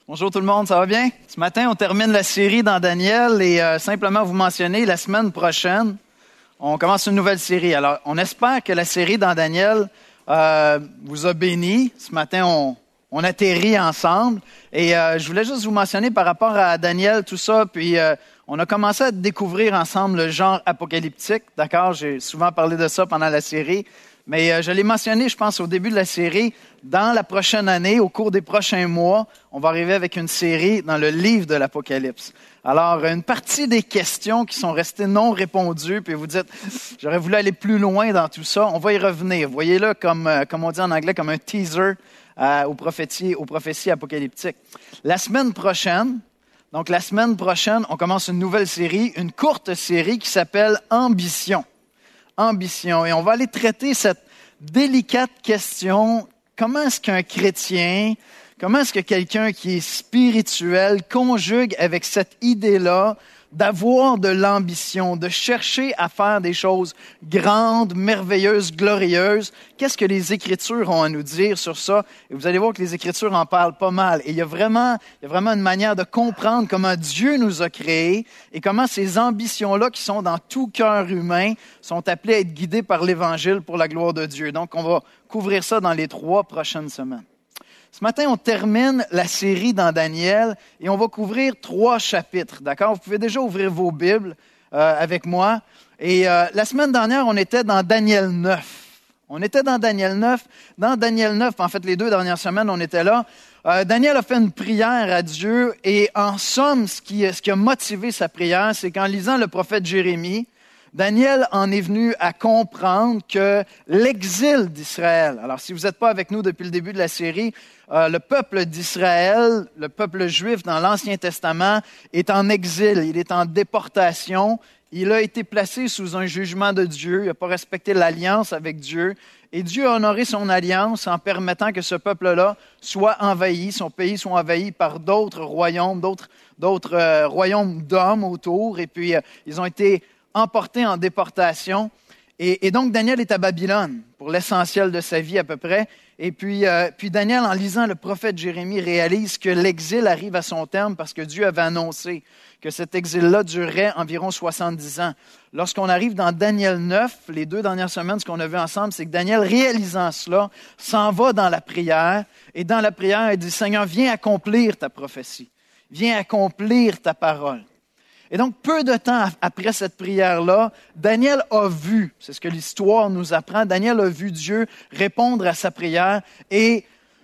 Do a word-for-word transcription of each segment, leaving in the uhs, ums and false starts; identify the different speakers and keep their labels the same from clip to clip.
Speaker 1: Bonjour tout le monde, ça va bien? Ce matin, on termine la série dans Daniel et euh, simplement vous mentionner, la semaine prochaine, on commence une nouvelle série. Alors, on espère que la série dans Daniel euh, vous a béni. Ce matin, on, on atterrit ensemble et euh, je voulais juste vous mentionner par rapport à Daniel, tout ça, puis euh, on a commencé à découvrir ensemble le genre apocalyptique, d'accord? J'ai souvent parlé de ça pendant la série. Mais euh, je l'ai mentionné, je pense, au début de la série. Dans la prochaine année, au cours des prochains mois, on va arriver avec une série dans le livre de l'Apocalypse. Alors, une partie des questions qui sont restées non répondues, puis vous dites, j'aurais voulu aller plus loin dans tout ça, on va y revenir. Voyez-le comme, euh, comme on dit en anglais, comme un teaser euh, aux prophéties, aux prophéties apocalyptiques. La semaine prochaine, donc la semaine prochaine, on commence une nouvelle série, une courte série qui s'appelle Ambition. Ambition. Et on va aller traiter cette délicate question, comment est-ce qu'un chrétien, comment est-ce que quelqu'un qui est spirituel conjugue avec cette idée-là d'avoir de l'ambition, de chercher à faire des choses grandes, merveilleuses, glorieuses. Qu'est-ce que les Écritures ont à nous dire sur ça? Et vous allez voir que les Écritures en parlent pas mal. Et il y a vraiment, il y a vraiment une manière de comprendre comment Dieu nous a créés et comment ces ambitions-là qui sont dans tout cœur humain sont appelées à être guidées par l'Évangile pour la gloire de Dieu. Donc, on va couvrir ça dans les trois prochaines semaines. Ce matin, on termine la série dans Daniel et on va couvrir trois chapitres, d'accord? Vous pouvez déjà ouvrir vos Bibles euh, avec moi. Et euh, la semaine dernière, on était dans Daniel neuf. On était dans Daniel neuf. Dans Daniel neuf, en fait, les deux dernières semaines, on était là. Euh, Daniel a fait une prière à Dieu et en somme, ce qui, ce qui a motivé sa prière, c'est qu'en lisant le prophète Jérémie, Daniel en est venu à comprendre que l'exil d'Israël, alors si vous n'êtes pas avec nous depuis le début de la série, euh, le peuple d'Israël, le peuple juif dans l'Ancien Testament est en exil, il est en déportation, il a été placé sous un jugement de Dieu, il n'a pas respecté l'alliance avec Dieu et Dieu a honoré son alliance en permettant que ce peuple-là soit envahi, son pays soit envahi par d'autres royaumes, d'autres, d'autres euh, royaumes d'hommes autour et puis euh, ils ont été emporté en déportation. Et, et donc, Daniel est à Babylone pour l'essentiel de sa vie à peu près. Et puis, euh, puis Daniel, en lisant le prophète Jérémie, réalise que l'exil arrive à son terme parce que Dieu avait annoncé que cet exil-là durerait environ soixante-dix ans. Lorsqu'on arrive dans Daniel neuf, les deux dernières semaines, ce qu'on a vu ensemble, c'est que Daniel, réalisant cela, s'en va dans la prière. Et dans la prière, il dit, « Seigneur, viens accomplir ta prophétie. Viens accomplir ta parole. » Et donc, peu de temps après cette prière-là, Daniel a vu, c'est ce que l'histoire nous apprend, Daniel a vu Dieu répondre à sa prière et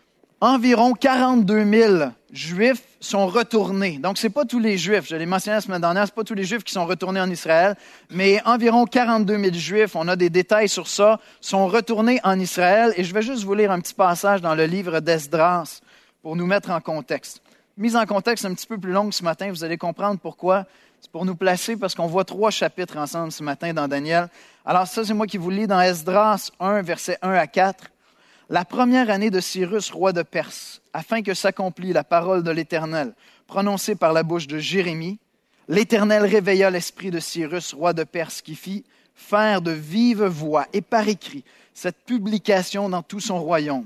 Speaker 1: environ quarante-deux mille Juifs sont retournés. Donc, ce n'est pas tous les Juifs, je l'ai mentionné la semaine dernière, ce n'est pas tous les Juifs qui sont retournés en Israël, mais environ quarante-deux mille Juifs, on a des détails sur ça, sont retournés en Israël. Et je vais juste vous lire un petit passage dans le livre d'Esdras pour nous mettre en contexte. Mise en contexte un petit peu plus longue ce matin, vous allez comprendre pourquoi. C'est pour nous placer parce qu'on voit trois chapitres ensemble ce matin dans Daniel. Alors ça, c'est moi qui vous lis dans Esdras un, versets un à quatre. « La première année de Cyrus, roi de Perse, afin que s'accomplisse la parole de l'Éternel, prononcée par la bouche de Jérémie, l'Éternel réveilla l'esprit de Cyrus, roi de Perse, qui fit faire de vive voix et par écrit cette publication dans tout son royaume.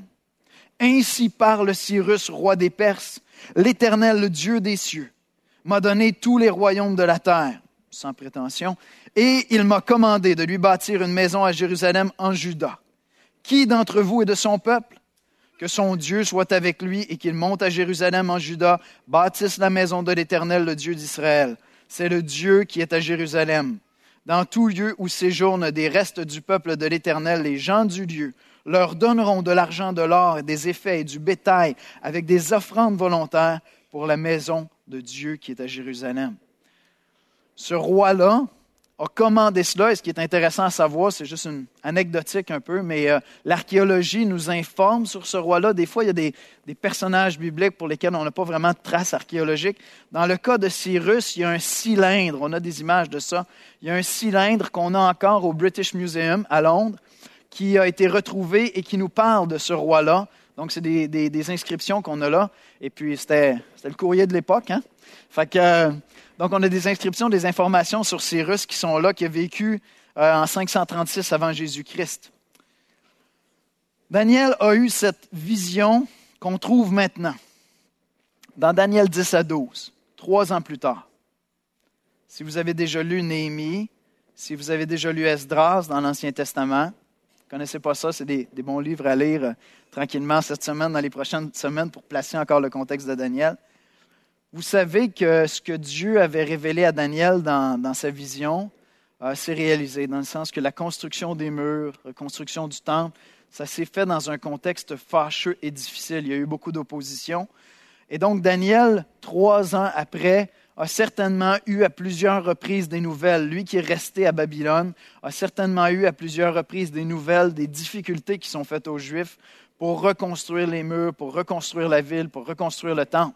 Speaker 1: Ainsi parle Cyrus, roi des Perses, l'Éternel, le Dieu des cieux, m'a donné tous les royaumes de la terre, sans prétention, et il m'a commandé de lui bâtir une maison à Jérusalem en Juda. Qui d'entre vous est de son peuple? Que son Dieu soit avec lui et qu'il monte à Jérusalem en Juda, bâtisse la maison de l'Éternel, le Dieu d'Israël. C'est le Dieu qui est à Jérusalem. Dans tout lieu où séjournent des restes du peuple de l'Éternel, les gens du lieu leur donneront de l'argent, de l'or, et des effets et du bétail avec des offrandes volontaires pour la maison de Dieu qui est à Jérusalem. » Ce roi-là a commandé cela, et ce qui est intéressant à savoir, c'est juste une anecdotique un peu, mais euh, l'archéologie nous informe sur ce roi-là. Des fois, il y a des, des personnages bibliques pour lesquels on n'a pas vraiment de traces archéologiques. Dans le cas de Cyrus, il y a un cylindre, on a des images de ça, il y a un cylindre qu'on a encore au British Museum à Londres, qui a été retrouvé et qui nous parle de ce roi-là. Donc, c'est des, des, des inscriptions qu'on a là. Et puis, c'était, c'était le courrier de l'époque. Hein? Fait que, euh, donc, on a des inscriptions, des informations sur Cyrus qui sont là, qui a vécu euh, en cinq cent trente-six avant Jésus-Christ. Daniel a eu cette vision qu'on trouve maintenant. dans Daniel dix à douze, trois ans plus tard. Si vous avez déjà lu Néhémie, si vous avez déjà lu Esdras dans l'Ancien Testament, vous ne connaissez pas ça, c'est des, des bons livres à lire euh, tranquillement cette semaine, dans les prochaines semaines, pour placer encore le contexte de Daniel. Vous savez que ce que Dieu avait révélé à Daniel dans, dans sa vision euh, s'est réalisé, dans le sens que la construction des murs, la construction du temple, ça s'est fait dans un contexte fâcheux et difficile. Il y a eu beaucoup d'opposition. Et donc, Daniel, trois ans après, a certainement eu à plusieurs reprises des nouvelles. Lui qui est resté à Babylone a certainement eu à plusieurs reprises des nouvelles, des difficultés qui sont faites aux Juifs pour reconstruire les murs, pour reconstruire la ville, pour reconstruire le temple.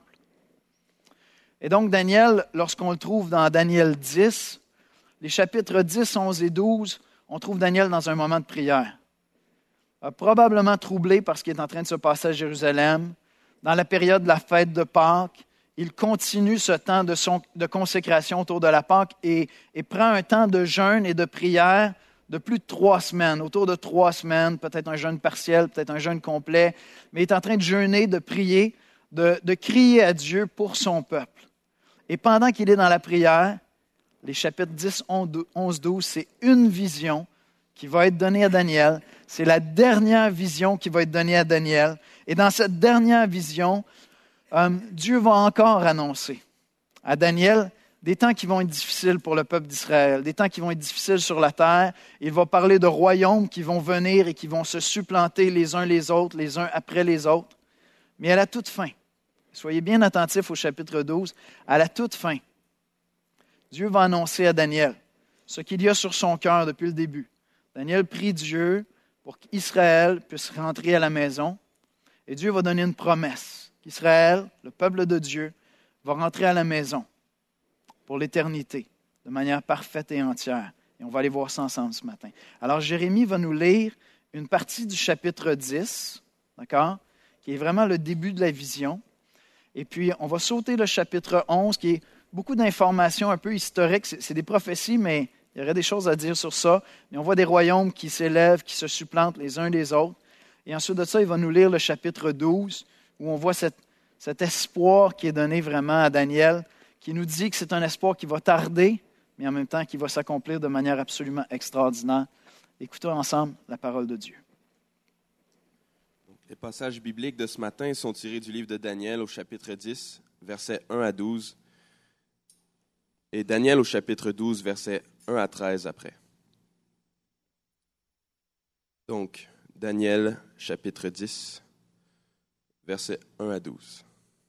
Speaker 1: Et donc, Daniel, lorsqu'on le trouve dans Daniel dix, les chapitres dix, onze et douze, on trouve Daniel dans un moment de prière. Probablement troublé par ce qui est en train de se passer à Jérusalem, dans la période de la fête de Pâques. Il continue ce temps de, son, de consécration autour de la Pâque et, et prend un temps de jeûne et de prière de plus de trois semaines, autour de trois semaines, peut-être un jeûne partiel, peut-être un jeûne complet, mais il est en train de jeûner, de prier, de, de crier à Dieu pour son peuple. Et pendant qu'il est dans la prière, les chapitres dix, onze, douze, c'est une vision qui va être donnée à Daniel. C'est la dernière vision qui va être donnée à Daniel. Et dans cette dernière vision, euh, Dieu va encore annoncer à Daniel des temps qui vont être difficiles pour le peuple d'Israël, des temps qui vont être difficiles sur la terre. Il va parler de royaumes qui vont venir et qui vont se supplanter les uns les autres, les uns après les autres. Mais à la toute fin, soyez bien attentifs au chapitre douze, à la toute fin, Dieu va annoncer à Daniel ce qu'il y a sur son cœur depuis le début. Daniel prie Dieu pour qu'Israël puisse rentrer à la maison. Et Dieu va donner une promesse qu'Israël, le peuple de Dieu, va rentrer à la maison pour l'éternité, de manière parfaite et entière. Et on va aller voir ça ensemble ce matin. Alors, Jérémie va nous lire une partie du chapitre dix, d'accord, qui est vraiment le début de la vision. Et puis, on va sauter le chapitre onze, qui est beaucoup d'informations un peu historiques. C'est, c'est des prophéties, mais il y aurait des choses à dire sur ça. Mais on voit des royaumes qui s'élèvent, qui se supplantent les uns les autres. Et ensuite de ça, il va nous lire le chapitre douze, où on voit cette, cet espoir qui est donné vraiment à Daniel, qui nous dit que c'est un espoir qui va tarder, mais en même temps qui va s'accomplir de manière absolument extraordinaire. Écoutons ensemble la parole de Dieu.
Speaker 2: Les passages bibliques de ce matin sont tirés du livre de Daniel au chapitre dix, versets un à douze, et Daniel au chapitre douze, versets un à treize après. Donc, Daniel, chapitre dix, versets un à douze.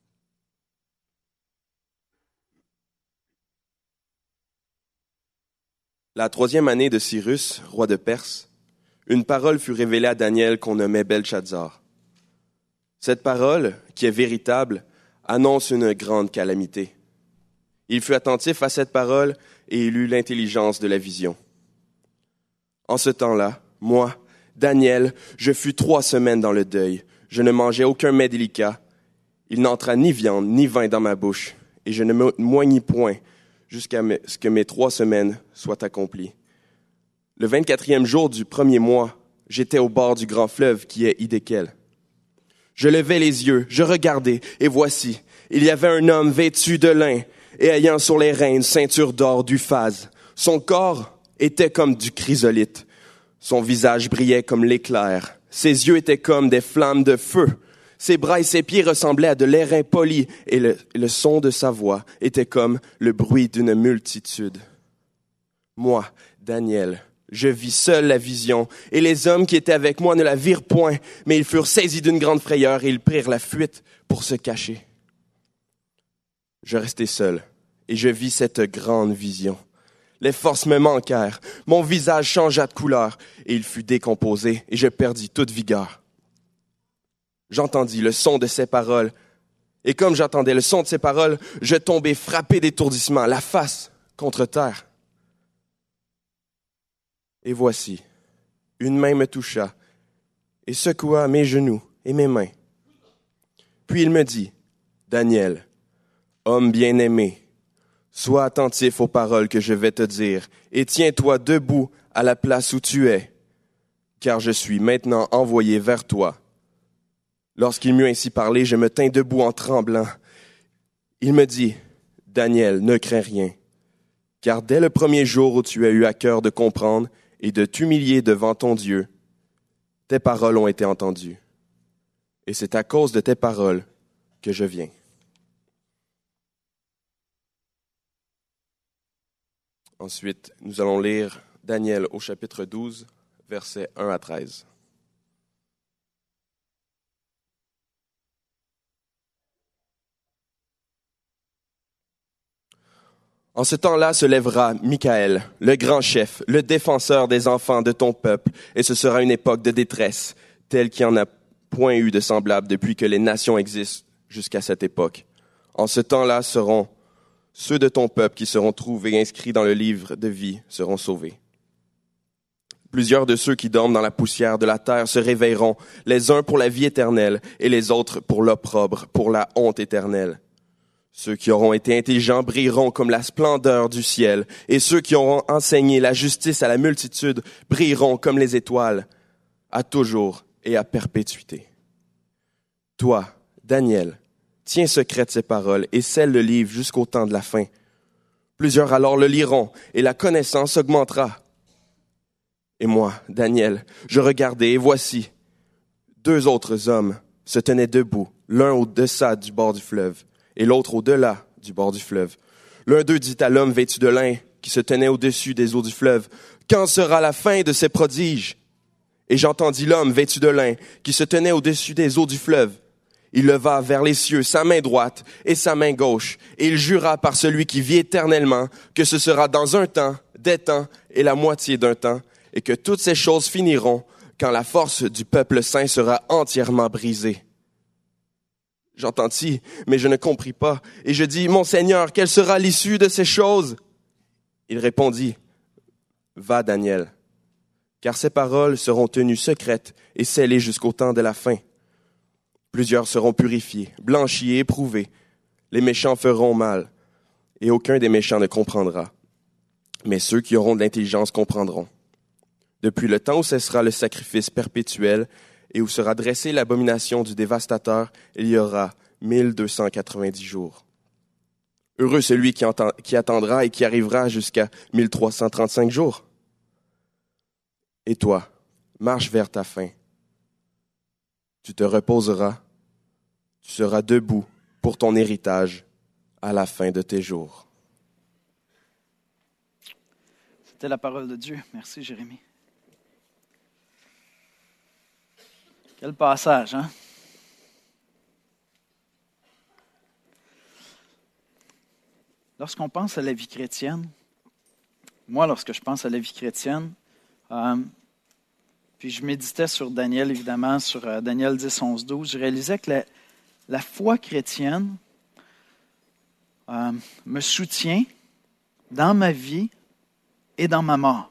Speaker 2: La troisième année de Cyrus, roi de Perse, une parole fut révélée à Daniel qu'on nommait Belchazzar. Cette parole, qui est véritable, annonce une grande calamité. Il fut attentif à cette parole et il eut l'intelligence de la vision. En ce temps-là, moi, Daniel, je fus trois semaines dans le deuil. Je ne mangeais aucun mets délicat. Il n'entra ni viande ni vin dans ma bouche, et je ne me moignis point jusqu'à ce que mes trois semaines soient accomplies. Le vingt-quatrième jour du premier mois, j'étais au bord du grand fleuve qui est Hidékel. Je levai les yeux, je regardai, et voici, il y avait un homme vêtu de lin et ayant sur les reins une ceinture d'or d'Uphaz. Son corps était comme du chrysolite. Son visage brillait comme l'éclair. Ses yeux étaient comme des flammes de feu. Ses bras et ses pieds ressemblaient à de l'airain poli, et le, le son de sa voix était comme le bruit d'une multitude. Moi, Daniel, je vis seul la vision, et les hommes qui étaient avec moi ne la virent point, mais ils furent saisis d'une grande frayeur, et ils prirent la fuite pour se cacher. Je restai seul, et je vis cette grande vision. Les forces me manquèrent, mon visage changea de couleur, et il fut décomposé, et je perdis toute vigueur. J'entendis le son de ces paroles, et comme j'entendais le son de ces paroles, je tombai frappé d'étourdissement, la face contre terre. Et voici, une main me toucha, et secoua mes genoux et mes mains. Puis il me dit, « Daniel, homme bien-aimé, sois attentif aux paroles que je vais te dire, et tiens-toi debout à la place où tu es, car je suis maintenant envoyé vers toi. » Lorsqu'il m'eut ainsi parlé, je me tins debout en tremblant, Il me dit, « Daniel, ne crains rien, car dès le premier jour où tu as eu à cœur de comprendre et de t'humilier devant ton Dieu, tes paroles ont été entendues. Et c'est à cause de tes paroles que je viens. » Ensuite, nous allons lire Daniel au chapitre douze, versets un à treize. En ce temps-là se lèvera Michaël, le grand chef, le défenseur des enfants de ton peuple, et ce sera une époque de détresse, telle qu'il n'y en a point eu de semblable depuis que les nations existent jusqu'à cette époque. En ce temps-là seront ceux de ton peuple qui seront trouvés inscrits dans le livre de vie seront sauvés. Plusieurs de ceux qui dorment dans la poussière de la terre se réveilleront, les uns pour la vie éternelle et les autres pour l'opprobre, pour la honte éternelle. Ceux qui auront été intelligents brilleront comme la splendeur du ciel, et ceux qui auront enseigné la justice à la multitude brilleront comme les étoiles, à toujours et à perpétuité. Toi, Daniel, tiens secrète ces paroles et scelle le livre jusqu'au temps de la fin. Plusieurs alors le liront et la connaissance augmentera. Et moi, Daniel, je regardai et voici, deux autres hommes se tenaient debout, l'un au deçà du bord du fleuve et l'autre au-delà du bord du fleuve. L'un d'eux dit à l'homme vêtu de lin qui se tenait au-dessus des eaux du fleuve, « Quand sera la fin de ces prodiges ?» Et j'entendis l'homme vêtu de lin qui se tenait au-dessus des eaux du fleuve. Il leva vers les cieux sa main droite et sa main gauche, et il jura par celui qui vit éternellement que ce sera dans un temps, des temps et la moitié d'un temps, et que toutes ces choses finiront quand la force du peuple saint sera entièrement brisée. J'entendis, mais je ne compris pas, et je dis, « Mon Seigneur, quelle sera l'issue de ces choses ?» Il répondit, « Va, Daniel, car ces paroles seront tenues secrètes et scellées jusqu'au temps de la fin. Plusieurs seront purifiés, blanchis et éprouvés. Les méchants feront mal, et aucun des méchants ne comprendra. Mais ceux qui auront de l'intelligence comprendront. Depuis le temps où cessera le sacrifice perpétuel et où sera dressée l'abomination du dévastateur, il y aura mille deux cent quatre-vingt-dix jours. Heureux celui qui, entend, qui attendra et qui arrivera jusqu'à mille trois cent trente-cinq jours. Et toi, marche vers ta fin. Tu te reposeras, tu seras debout pour ton héritage à la fin de tes jours.
Speaker 1: C'était la parole de Dieu. Merci, Jérémie. Quel passage, hein? Lorsqu'on pense à la vie chrétienne, moi, lorsque je pense à la vie chrétienne, euh, puis je méditais sur Daniel, évidemment, sur euh, Daniel dix, onze, douze, je réalisais que la, la foi chrétienne euh, me soutient dans ma vie et dans ma mort.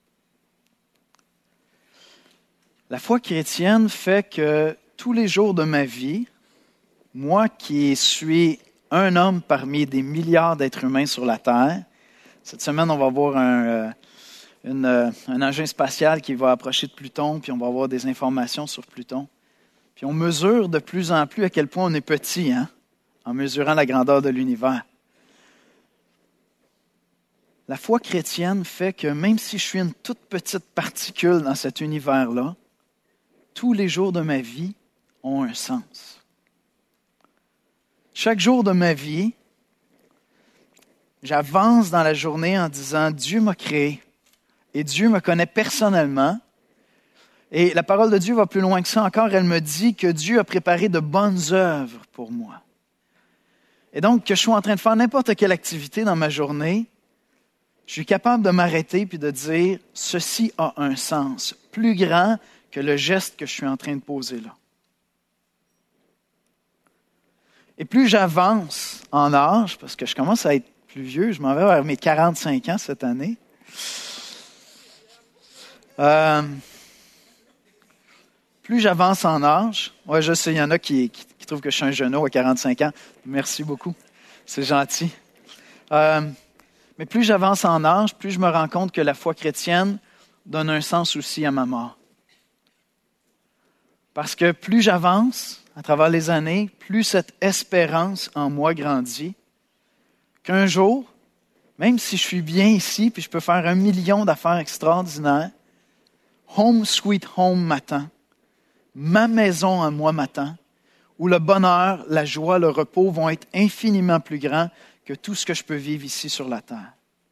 Speaker 1: La foi chrétienne fait que tous les jours de ma vie, moi qui suis un homme parmi des milliards d'êtres humains sur la Terre, cette semaine, on va voir un, euh, une, euh, un engin spatial qui va approcher de Pluton, puis on va avoir des informations sur Pluton. Puis on mesure de plus en plus à quel point on est petit, hein, en mesurant la grandeur de l'univers. La foi chrétienne fait que même si je suis une toute petite particule dans cet univers-là, tous les jours de ma vie ont un sens. Chaque jour de ma vie, j'avance dans la journée en disant « Dieu m'a créé et Dieu me connaît personnellement. » Et la parole de Dieu va plus loin que ça encore. Elle me dit que Dieu a préparé de bonnes œuvres pour moi. Et donc, que je sois en train de faire n'importe quelle activité dans ma journée, je suis capable de m'arrêter puis de dire « Ceci a un sens plus grand que le geste que je suis en train de poser là. » Et plus j'avance en âge, parce que je commence à être plus vieux, je m'en vais vers mes quarante-cinq ans cette année, euh, plus j'avance en âge, ouais, je sais, il y en a qui, qui, qui trouvent que je suis un genou à quarante-cinq ans. Merci beaucoup, c'est gentil. Euh, mais plus j'avance en âge, plus je me rends compte que la foi chrétienne donne un sens aussi à ma mort. Parce que plus j'avance à travers les années, plus cette espérance en moi grandit qu'un jour, même si je suis bien ici, puis je peux faire un million d'affaires extraordinaires, home sweet home m'attend, ma maison à moi m'attend, où le bonheur, la joie, le repos vont être infiniment plus grands que tout ce que je peux vivre ici sur la terre.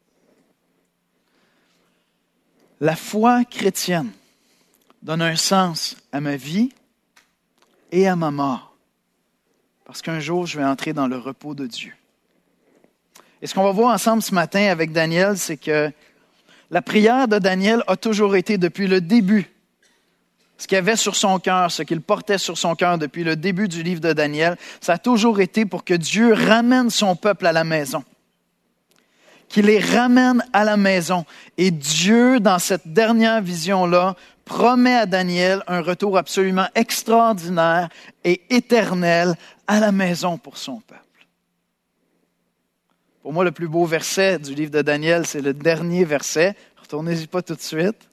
Speaker 1: La foi chrétienne donne un sens à ma vie et à ma mort, parce qu'un jour, je vais entrer dans le repos de Dieu. Et ce qu'on va voir ensemble ce matin avec Daniel, c'est que la prière de Daniel a toujours été, depuis le début, ce qu'il avait sur son cœur, ce qu'il portait sur son cœur depuis le début du livre de Daniel, ça a toujours été pour que Dieu ramène son peuple à la maison. Qu'il les ramène à la maison. Et Dieu, dans cette dernière vision-là, promet à Daniel un retour absolument extraordinaire et éternel à la maison pour son peuple. Pour moi, le plus beau verset du livre de Daniel, c'est le dernier verset. Retournez-y pas tout de suite.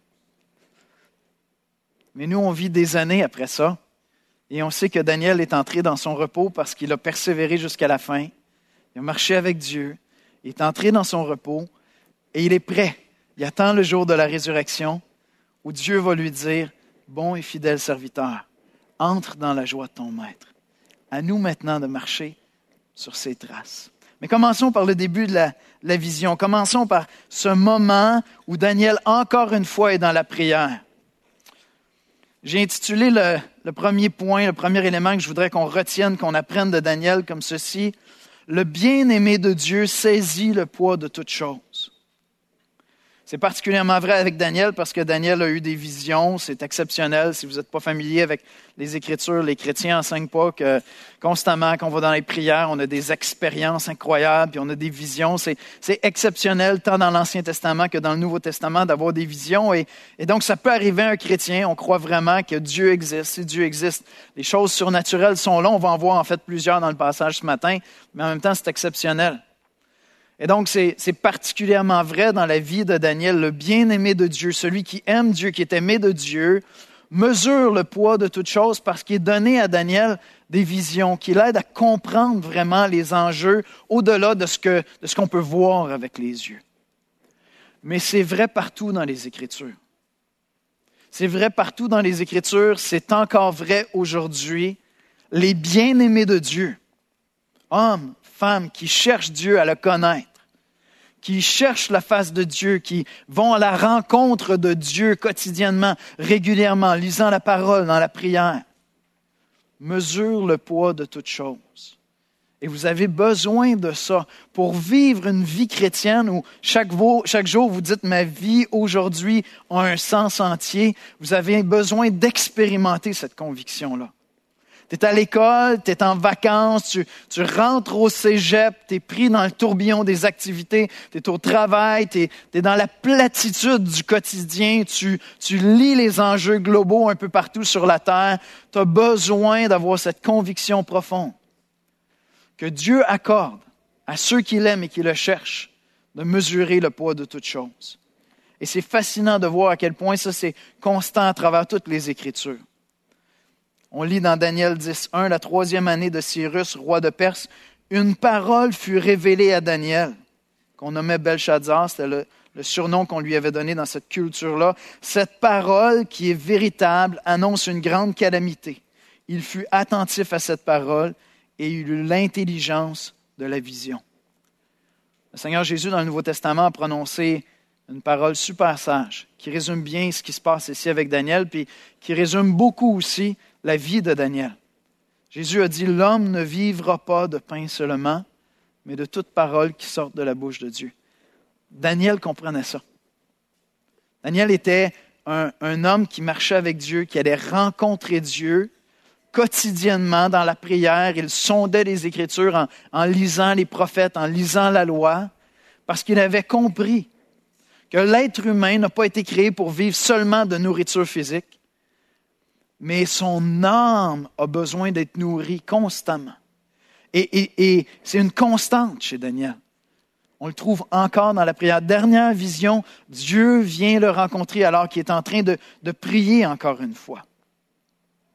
Speaker 1: Mais nous, on vit des années après ça. Et on sait que Daniel est entré dans son repos parce qu'il a persévéré jusqu'à la fin. Il a marché avec Dieu. Il est entré dans son repos et il est prêt. Il attend le jour de la résurrection où Dieu va lui dire, « Bon et fidèle serviteur, entre dans la joie de ton maître. » À nous maintenant de marcher sur ses traces. Mais commençons par le début de la, la vision. Commençons par ce moment où Daniel, encore une fois, est dans la prière. J'ai intitulé le, le premier point, le premier élément que je voudrais qu'on retienne, qu'on apprenne de Daniel comme ceci. Le bien-aimé de Dieu saisit le poids de toutes choses. C'est particulièrement vrai avec Daniel parce que Daniel a eu des visions. C'est exceptionnel. Si vous n'êtes pas familier avec les Écritures, les chrétiens n'enseignent pas que constamment, quand on va dans les prières, on a des expériences incroyables, puis on a des visions. C'est, c'est exceptionnel, tant dans l'Ancien Testament que dans le Nouveau Testament, d'avoir des visions. Et, et donc, ça peut arriver à un chrétien. On croit vraiment que Dieu existe. Si Dieu existe, les choses surnaturelles sont là. On va en voir en fait plusieurs dans le passage ce matin, mais en même temps, c'est exceptionnel. Et donc, c'est, c'est particulièrement vrai dans la vie de Daniel, le bien-aimé de Dieu, celui qui aime Dieu, qui est aimé de Dieu, mesure le poids de toute chose parce qu'il est donné à Daniel des visions qui l'aident à comprendre vraiment les enjeux au-delà de ce que, de ce qu'on peut voir avec les yeux. Mais c'est vrai partout dans les Écritures. C'est vrai partout dans les Écritures, c'est encore vrai aujourd'hui. Les bien-aimés de Dieu, hommes, femmes qui cherchent Dieu à le connaître, qui cherchent la face de Dieu, qui vont à la rencontre de Dieu quotidiennement, régulièrement, lisant la parole dans la prière, mesurent le poids de toutes choses. Et vous avez besoin de ça pour vivre une vie chrétienne où chaque, vo- chaque jour vous dites « ma vie aujourd'hui a un sens entier ». Vous avez besoin d'expérimenter cette conviction-là. Tu es à l'école, tu es en vacances, tu, tu rentres au cégep, tu es pris dans le tourbillon des activités, tu es au travail, tu es dans la platitude du quotidien, tu, tu lis les enjeux globaux un peu partout sur la terre. Tu as besoin d'avoir cette conviction profonde que Dieu accorde à ceux qui l'aiment et qui le cherchent de mesurer le poids de toutes choses. Et c'est fascinant de voir à quel point ça c'est constant à travers toutes les Écritures. On lit dans Daniel dix un, la troisième année de Cyrus, roi de Perse, une parole fut révélée à Daniel, qu'on nommait Belchazzar, c'était le, le surnom qu'on lui avait donné dans cette culture-là. Cette parole, qui est véritable, annonce une grande calamité. Il fut attentif à cette parole et il eut l'intelligence de la vision. Le Seigneur Jésus, dans le Nouveau Testament, a prononcé une parole super sage, qui résume bien ce qui se passe ici avec Daniel, puis qui résume beaucoup aussi la vie de Daniel. Jésus a dit, « L'homme ne vivra pas de pain seulement, mais de toute parole qui sort de la bouche de Dieu. » Daniel comprenait ça. Daniel était un, un homme qui marchait avec Dieu, qui allait rencontrer Dieu quotidiennement dans la prière. Il sondait les Écritures en, en lisant les prophètes, en lisant la loi, parce qu'il avait compris que l'être humain n'a pas été créé pour vivre seulement de nourriture physique, mais son âme a besoin d'être nourrie constamment. Et, et, et c'est une constante chez Daniel. On le trouve encore dans la prière. Dernière vision, Dieu vient le rencontrer alors qu'il est en train de, de prier encore une fois.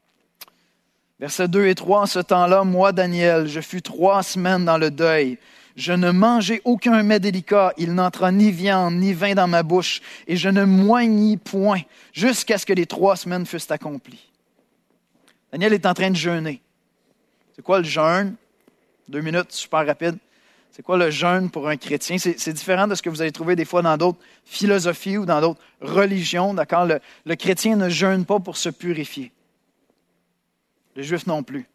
Speaker 1: Versets deux et trois, en ce temps-là, moi, Daniel, je fus trois semaines dans le deuil. Je ne mangeai aucun mets délicat, il n'entra ni viande ni vin dans ma bouche, et je ne moignis point, jusqu'à ce que les trois semaines fussent accomplies. » Daniel est en train de jeûner. C'est quoi le jeûne? Deux minutes, super rapide. C'est quoi le jeûne pour un chrétien? C'est, c'est différent de ce que vous allez trouver des fois dans d'autres philosophies ou dans d'autres religions. D'accord? Le, le chrétien ne jeûne pas pour se purifier. Les Juifs non plus.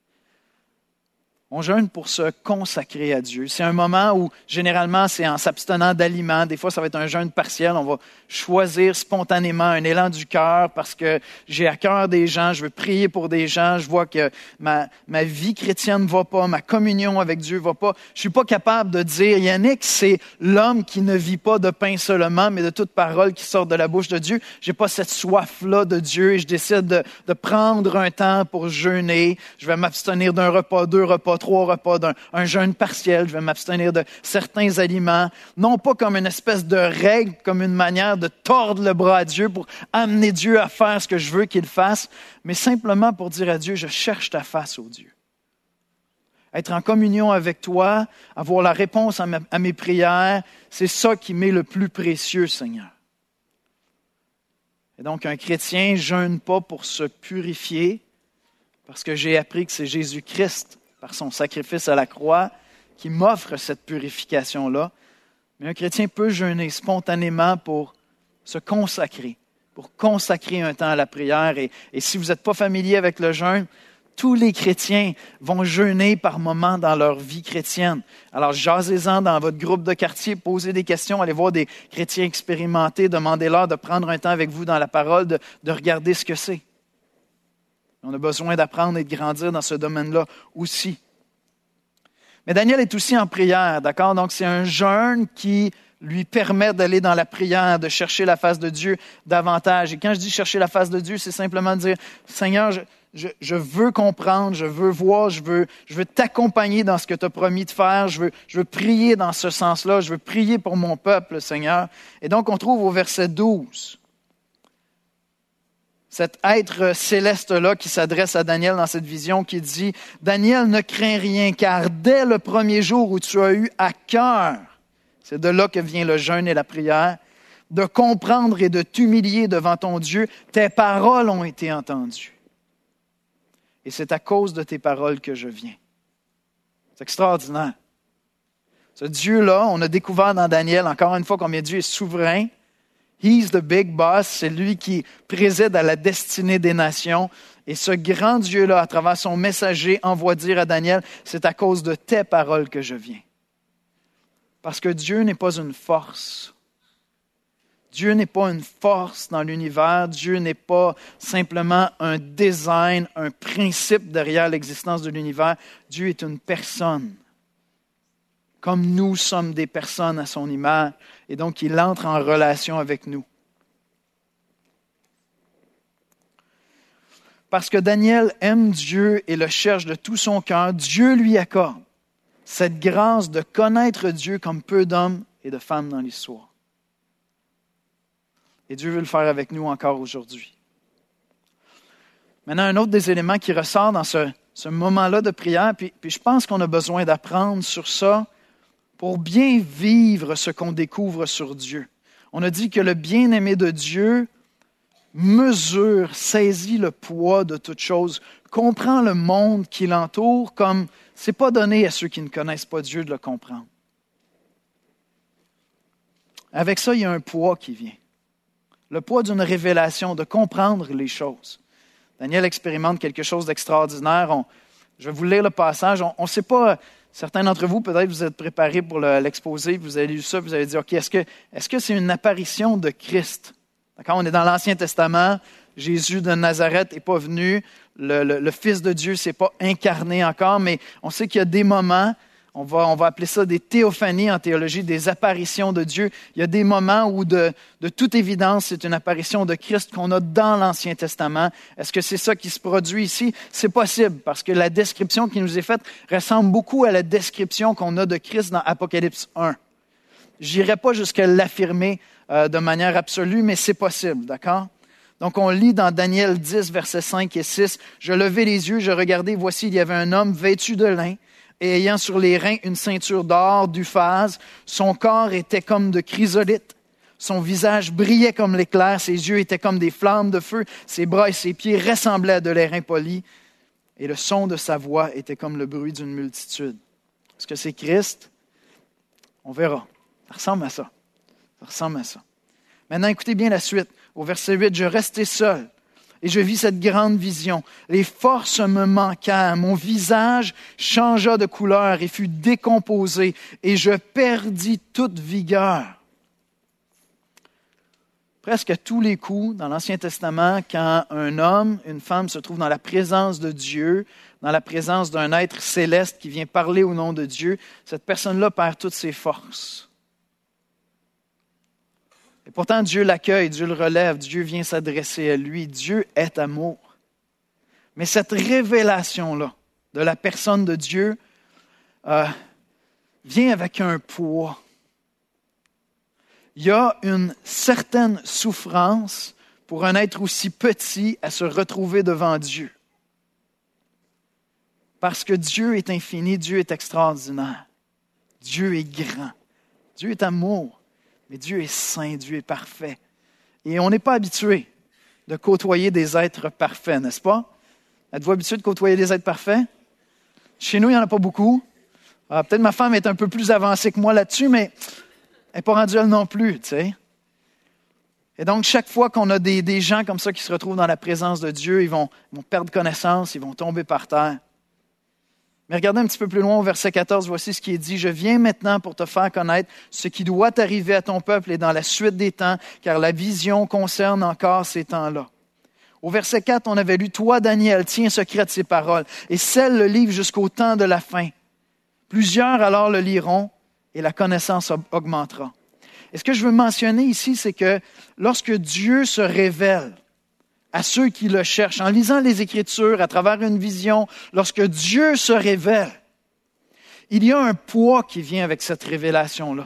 Speaker 1: On jeûne pour se consacrer à Dieu. C'est un moment où, généralement, c'est en s'abstenant d'aliments. Des fois, ça va être un jeûne partiel. On va choisir spontanément un élan du cœur parce que j'ai à cœur des gens, je veux prier pour des gens, je vois que ma, ma vie chrétienne ne va pas, ma communion avec Dieu ne va pas. Je ne suis pas capable de dire, Yannick, c'est l'homme qui ne vit pas de pain seulement, mais de toute parole qui sort de la bouche de Dieu. Je n'ai pas cette soif-là de Dieu et je décide de, de prendre un temps pour jeûner. Je vais m'abstenir d'un repas, deux repas, trois repas, d'un un jeûne partiel, je vais m'abstenir de certains aliments, non pas comme une espèce de règle, comme une manière de tordre le bras à Dieu pour amener Dieu à faire ce que je veux qu'il fasse, mais simplement pour dire à Dieu, je cherche ta face, ô Dieu. Être en communion avec toi, avoir la réponse à, ma, à mes prières, c'est ça qui m'est le plus précieux, Seigneur. Et donc, un chrétien ne jeûne pas pour se purifier, parce que j'ai appris que c'est Jésus-Christ, par son sacrifice à la croix, qui m'offre cette purification-là. Mais un chrétien peut jeûner spontanément pour se consacrer, pour consacrer un temps à la prière. Et, et si vous n'êtes pas familier avec le jeûne, tous les chrétiens vont jeûner par moments dans leur vie chrétienne. Alors, jasez-en dans votre groupe de quartier, posez des questions, allez voir des chrétiens expérimentés, demandez-leur de prendre un temps avec vous dans la parole, de, de regarder ce que c'est. On a besoin d'apprendre et de grandir dans ce domaine-là aussi. Mais Daniel est aussi en prière, d'accord? Donc, c'est un jeûne qui lui permet d'aller dans la prière, de chercher la face de Dieu davantage. Et quand je dis chercher la face de Dieu, c'est simplement dire, Seigneur, je, je, je veux comprendre, je veux voir, je veux, je veux t'accompagner dans ce que tu as promis de faire, je veux, je veux prier dans ce sens-là, je veux prier pour mon peuple, Seigneur. Et donc, on trouve au verset douze, cet être céleste-là qui s'adresse à Daniel dans cette vision, qui dit « Daniel, ne crains rien, car dès le premier jour où tu as eu à cœur, c'est de là que vient le jeûne et la prière, de comprendre et de t'humilier devant ton Dieu, tes paroles ont été entendues. Et c'est à cause de tes paroles que je viens. » C'est extraordinaire. Ce Dieu-là, on a découvert dans Daniel, encore une fois, combien Dieu est souverain. He's the big boss, c'est lui qui préside à la destinée des nations. Et ce grand Dieu-là, à travers son messager, envoie dire à Daniel, c'est à cause de tes paroles que je viens. Parce que Dieu n'est pas une force. Dieu n'est pas une force dans l'univers. Dieu n'est pas simplement un design, un principe derrière l'existence de l'univers. Dieu est une personne. Comme nous sommes des personnes à son image. Et donc, il entre en relation avec nous. Parce que Daniel aime Dieu et le cherche de tout son cœur, Dieu lui accorde cette grâce de connaître Dieu comme peu d'hommes et de femmes dans l'histoire. Et Dieu veut le faire avec nous encore aujourd'hui. Maintenant, un autre des éléments qui ressort dans ce, ce moment-là de prière, puis, puis je pense qu'on a besoin d'apprendre sur ça, pour bien vivre ce qu'on découvre sur Dieu. On a dit que le bien-aimé de Dieu mesure, saisit le poids de toute chose, comprend le monde qui l'entoure comme c'est pas donné à ceux qui ne connaissent pas Dieu de le comprendre. Avec ça, il y a un poids qui vient. Le poids d'une révélation, de comprendre les choses. Daniel expérimente quelque chose d'extraordinaire. On, je vais vous lire le passage. On ne sait pas... Certains d'entre vous, peut-être, vous êtes préparés pour le, l'exposé, vous avez lu ça, vous avez dit, OK, est-ce que, est-ce que c'est une apparition de Christ? D'accord? On est dans l'Ancien Testament, Jésus de Nazareth n'est pas venu, le, le, le Fils de Dieu ne s'est pas incarné encore, mais on sait qu'il y a des moments, on va, on va appeler ça des théophanies en théologie, des apparitions de Dieu. Il y a des moments où, de, de toute évidence, c'est une apparition de Christ qu'on a dans l'Ancien Testament. Est-ce que c'est ça qui se produit ici? C'est possible, parce que la description qui nous est faite ressemble beaucoup à la description qu'on a de Christ dans Apocalypse un. Je n'irai pas jusqu'à l'affirmer euh, de manière absolue, mais c'est possible, d'accord? Donc, on lit dans Daniel dix, versets cinq et six, « Je levai les yeux, je regardai, voici, il y avait un homme vêtu de lin, et ayant sur les reins une ceinture d'or, d'uphase. Son corps était comme de chrysolite. Son visage brillait comme l'éclair. Ses yeux étaient comme des flammes de feu. Ses bras et ses pieds ressemblaient à de l'airain poli. Et le son de sa voix était comme le bruit d'une multitude. Est-ce que c'est Christ? On verra. Ça ressemble à ça. Ça ressemble à ça. Maintenant, écoutez bien la suite. Au verset huit, « Je restai seul. Et je vis cette grande vision. Les forces me manquèrent. Mon visage changea de couleur et fut décomposé. Et je perdis toute vigueur. » Presque à tous les coups, dans l'Ancien Testament, quand un homme, une femme se trouve dans la présence de Dieu, dans la présence d'un être céleste qui vient parler au nom de Dieu, cette personne-là perd toutes ses forces. Et pourtant, Dieu l'accueille, Dieu le relève, Dieu vient s'adresser à lui. Dieu est amour. Mais cette révélation-là de la personne de Dieu euh, vient avec un poids. Il y a une certaine souffrance pour un être aussi petit à se retrouver devant Dieu. Parce que Dieu est infini, Dieu est extraordinaire. Dieu est grand. Dieu est amour. Mais Dieu est saint, Dieu est parfait. Et on n'est pas habitué de côtoyer des êtres parfaits, n'est-ce pas? Êtes-vous habitué de côtoyer des êtres parfaits? Chez nous, il n'y en a pas beaucoup. Euh, peut-être ma femme est un peu plus avancée que moi là-dessus, mais elle n'est pas rendue elle non plus, tu sais. Et donc, chaque fois qu'on a des, des gens comme ça qui se retrouvent dans la présence de Dieu, ils vont, ils vont perdre connaissance, ils vont tomber par terre. Mais regardez un petit peu plus loin au verset quatorze, voici ce qui est dit. « Je viens maintenant pour te faire connaître ce qui doit arriver à ton peuple et dans la suite des temps, car la vision concerne encore ces temps-là. » Au verset quatre, on avait lu « Toi, Daniel, tiens secret de ces paroles et scelle le livre jusqu'au temps de la fin. Plusieurs alors le liront et la connaissance augmentera. » Et ce que je veux mentionner ici, c'est que lorsque Dieu se révèle à ceux qui le cherchent, en lisant les Écritures, à travers une vision, lorsque Dieu se révèle, il y a un poids qui vient avec cette révélation-là.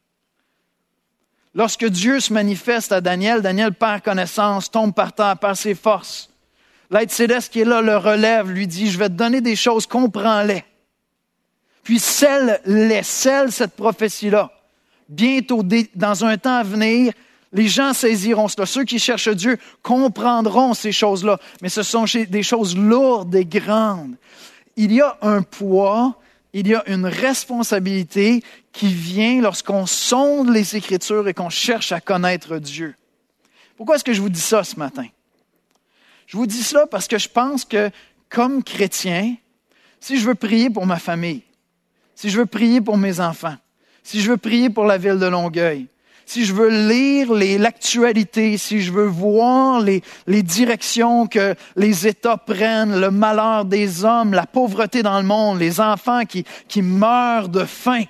Speaker 1: Lorsque Dieu se manifeste à Daniel, Daniel perd connaissance, tombe par terre, perd ses forces. L'être céleste qui est là le relève, lui dit, « Je vais te donner des choses, comprends-les. » Puis scelle-les, scelle cette prophétie-là. Bientôt, dans un temps à venir, les gens saisiront cela. Ceux qui cherchent Dieu comprendront ces choses-là. Mais ce sont des choses lourdes et grandes. Il y a un poids, il y a une responsabilité qui vient lorsqu'on sonde les Écritures et qu'on cherche à connaître Dieu. Pourquoi est-ce que je vous dis ça ce matin? Je vous dis cela parce que je pense que, comme chrétien, si je veux prier pour ma famille, si je veux prier pour mes enfants, si je veux prier pour la ville de Longueuil, si je veux lire les, l'actualité, si je veux voir les, les directions que les États prennent, le malheur des hommes, la pauvreté dans le monde, les enfants qui, qui meurent de faim,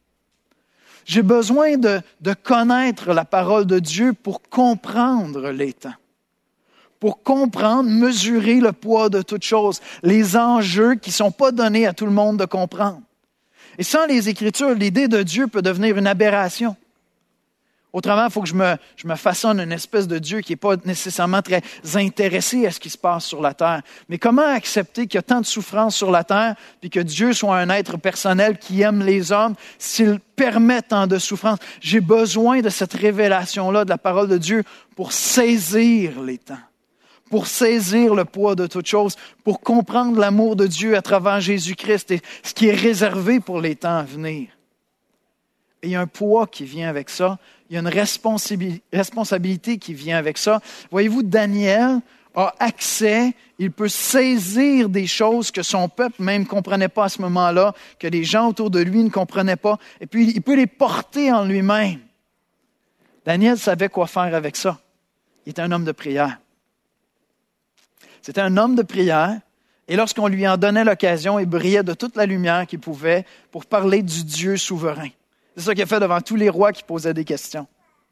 Speaker 1: j'ai besoin de, de connaître la parole de Dieu pour comprendre les temps, pour comprendre, mesurer le poids de toutes choses, les enjeux qui ne sont pas donnés à tout le monde de comprendre. Et sans les Écritures, l'idée de Dieu peut devenir une aberration. Autrement, il faut que je me, je me façonne une espèce de Dieu qui n'est pas nécessairement très intéressé à ce qui se passe sur la terre. Mais comment accepter qu'il y a tant de souffrance sur la terre, puis que Dieu soit un être personnel qui aime les hommes, s'il permet tant de souffrance? J'ai besoin de cette révélation-là de la parole de Dieu pour saisir les temps, pour saisir le poids de toutes choses, pour comprendre l'amour de Dieu à travers Jésus-Christ et ce qui est réservé pour les temps à venir. Et il y a un poids qui vient avec ça. Il y a une responsabilité qui vient avec ça. Voyez-vous, Daniel a accès, il peut saisir des choses que son peuple même ne comprenait pas à ce moment-là, que les gens autour de lui ne comprenaient pas, et puis il peut les porter en lui-même. Daniel savait quoi faire avec ça. Il était un homme de prière. C'était un homme de prière, et lorsqu'on lui en donnait l'occasion, il brillait de toute la lumière qu'il pouvait pour parler du Dieu souverain. C'est ça qu'il a fait devant tous les rois qui posaient des questions.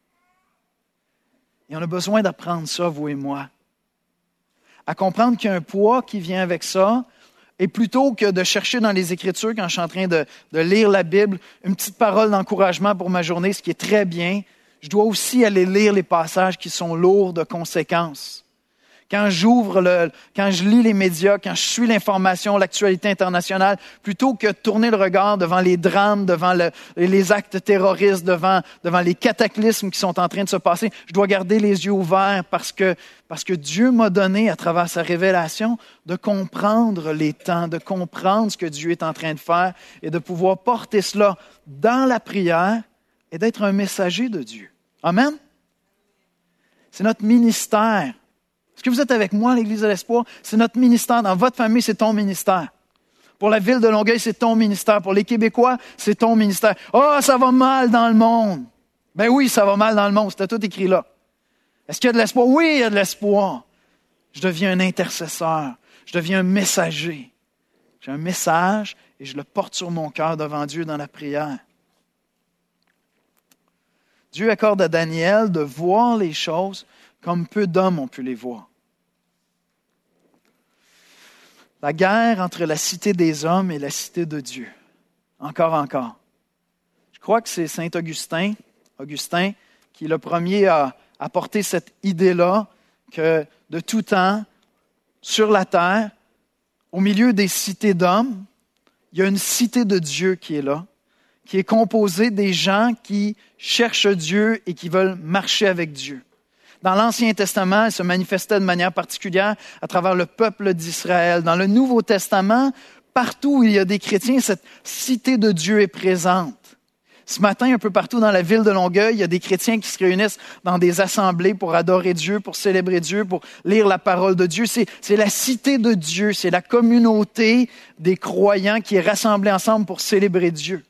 Speaker 1: Et on a besoin d'apprendre ça, vous et moi. À comprendre qu'il y a un poids qui vient avec ça, et plutôt que de chercher dans les Écritures, quand je suis en train de, de lire la Bible, une petite parole d'encouragement pour ma journée, ce qui est très bien, je dois aussi aller lire les passages qui sont lourds de conséquences, Quand j'ouvre le, quand je lis les médias, quand je suis l'information, l'actualité internationale, plutôt que de tourner le regard devant les drames, devant le, les actes terroristes, devant, devant les cataclysmes qui sont en train de se passer, je dois garder les yeux ouverts parce que, parce que Dieu m'a donné, à travers sa révélation, de comprendre les temps, de comprendre ce que Dieu est en train de faire et de pouvoir porter cela dans la prière et d'être un messager de Dieu. Amen? C'est notre ministère. Est-ce que vous êtes avec moi à l'Église de l'Espoir? C'est notre ministère. Dans votre famille, c'est ton ministère. Pour la ville de Longueuil, c'est ton ministère. Pour les Québécois, c'est ton ministère. « Ah, oh, ça va mal dans le monde. » Ben oui, ça va mal dans le monde. C'était tout écrit là. Est-ce qu'il y a de l'espoir? Oui, il y a de l'espoir. Je deviens un intercesseur. Je deviens un messager. J'ai un message et je le porte sur mon cœur devant Dieu dans la prière. Dieu accorde à Daniel de voir les choses comme peu d'hommes ont pu les voir. La guerre entre la cité des hommes et la cité de Dieu. Encore, encore. Je crois que c'est saint Augustin, Augustin, qui est le premier à apporter cette idée-là que de tout temps, sur la terre, au milieu des cités d'hommes, il y a une cité de Dieu qui est là, qui est composée des gens qui cherchent Dieu et qui veulent marcher avec Dieu. Dans l'Ancien Testament, elle se manifestait de manière particulière à travers le peuple d'Israël. Dans le Nouveau Testament, partout où il y a des chrétiens, cette cité de Dieu est présente. Ce matin, un peu partout dans la ville de Longueuil, il y a des chrétiens qui se réunissent dans des assemblées pour adorer Dieu, pour célébrer Dieu, pour lire la parole de Dieu. C'est, c'est la cité de Dieu, c'est la communauté des croyants qui est rassemblée ensemble pour célébrer Dieu.